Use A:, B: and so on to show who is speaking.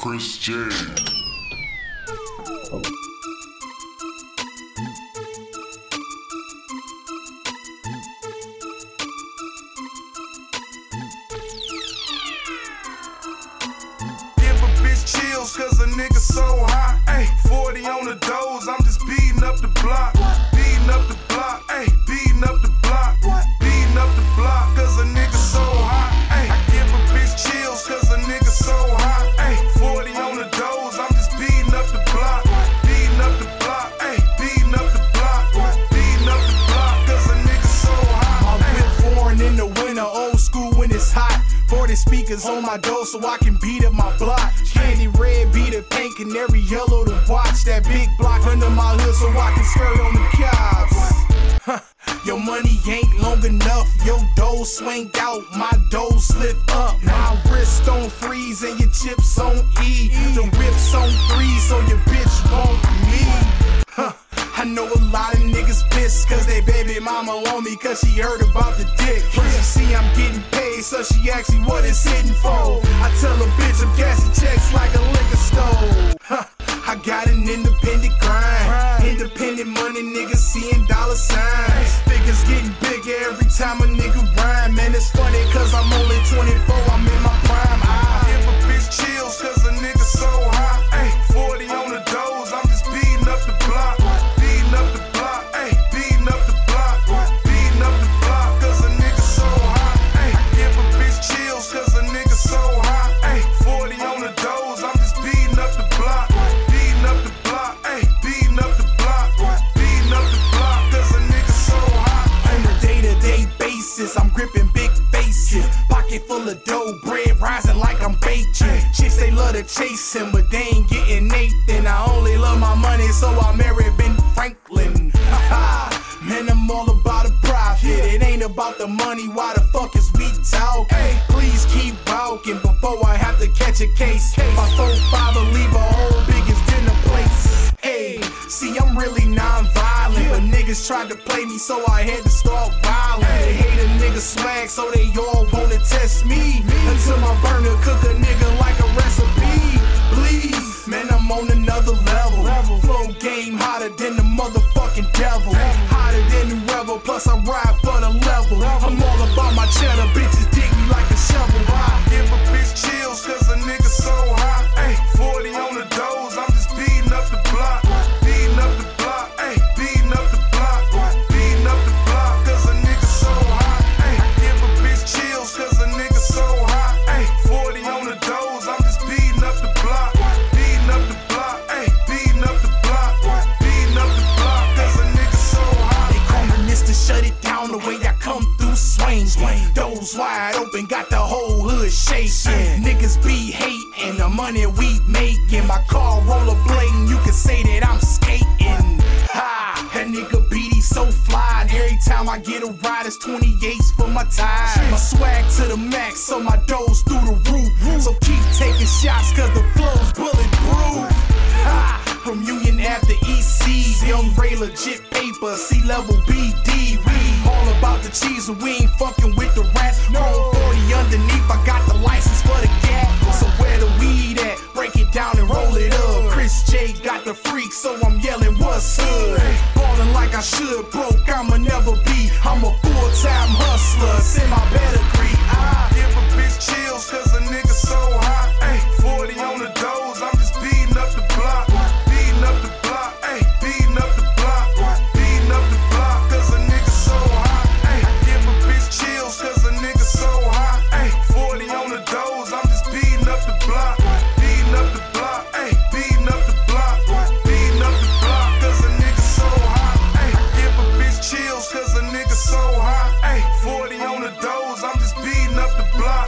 A: Chris J.
B: Chills cause a nigga so hot, ayy, 40 on the doors, I'm just beating up the block, beating up the block, ayy, beating up the block, beating up the block, cause a nigga so hot, ayy, I give a bitch chills cause a nigga so hot, ayy, 40 on the doors, I'm just beating up the block, beating up the block, ayy, beating up the block, beating up the block, cause a nigga so hot.
C: My whip foreign in the winter, old school when it's hot. 40 speakers on my door so I can beat up my block. Candy red, beat it pink, canary yellow to watch. That big block under my hood so I can skirt on the cops. Your money ain't long enough, your dough swing out, my dough slip up. My wrist on freeze and your chips on E. The whip's on 3 so your bitch want me. I know a lot of niggas pissed cause they baby mama on me cause she heard about the dick. But she see I'm getting paid so she asks me what it's hitting for. I tell a bitch I'm cashing checks like a liquor store. I got an independent grind, independent money niggas seeing dollar signs. Figures getting bigger every time a nigga rhyme. Man, it's funny cause I'm only 24, I'm in my prime.
B: I give a bitch chills cause a nigga so hot, ayy, 40 on the doors, I'm just beating up the block. Up the block, ayy, beating up the block, beating up the block, cause a nigga so hot, ayy, I give a bitch chills cause a nigga so hot, ayy, 40 on the doors, I'm just beating up the block, beating up the block, ayy, beating up the block, beating up the block, cause a nigga so hot.
C: On a day-to-day basis, I'm gripping big faces, pocket full of dough, bread rising like I'm baking. Chicks they love to chase him, but they ain't getting Nathan. I only love my money, so I marry Ben Franklin. Man, I'm all about a profit. It ain't about the money, why the fuck is we talking? Please keep walking before I have to catch a case. My 4-5 will leave a whole biggest dinner place. Hey, see, I'm really non-violent, but niggas tried to play me, so I had to start violent. They hate a nigga swag, so they all wanna test me. Until my burner cook a nigga like a recipe. Please, man, I'm on another level. Flow game hotter than the motherfucking devil. Hotter than the rebel, plus I ride for the level. I'm all about my cheddar, bitches dig me like a shovel.
B: I give a bitch chills cause a nigga so hot, ayy, 40 on the doors, I'm just beating up the block, beating up the block, ayy, beating up the block, beating up the block, cause a nigga so hot, ayy, I give a bitch chills cause a nigga so hot, ayy, 40 on the doors, I'm just beating up the block, beating up the block, ayy, beating up the block, beating up the block, cause a nigga so hot.
C: They calling this to shut it down the way I come through swing. Doors wide open, got the whole hood shaking. Niggas be hating the money we making. My car rollerblading, you can say that I'm skating. Ha, that nigga BD so fly, and every time I get a ride, it's 28s for my tires. My swag to the max, so my doors through the roof. So keep taking shots, cause the flow's bulletproof. Ha, from Union Ave to EC, Young Ray legit paper, C-level BD. We all about the cheese and we ain't fucking with the rats. Roll 40 underneath, I got the license for the gat. So where the weed at? Break it down and roll it up. Chris J got the freak, so I'm yelling what's up. Ballin' like I should, broke I'ma never be. I'm a full-time hustler, send my pedigree.
B: I give a bitch chills cause a nigga so hot, ayy, 40 on the doors, I'm just beating up the block, beating up the block, ayy, beating up the block, beating up the block, cause a nigga so hot, ayy, I give a bitch chills cause a nigga so hot, ayy, 40 on the doors, I'm just beating up the block, beating up the block, ayy, beating up the block, beating up the block, cause a nigga so hot, ayy, I give a bitch chills cause a nigga so hot, ayy, 40 on the doors, I'm just beating up the block.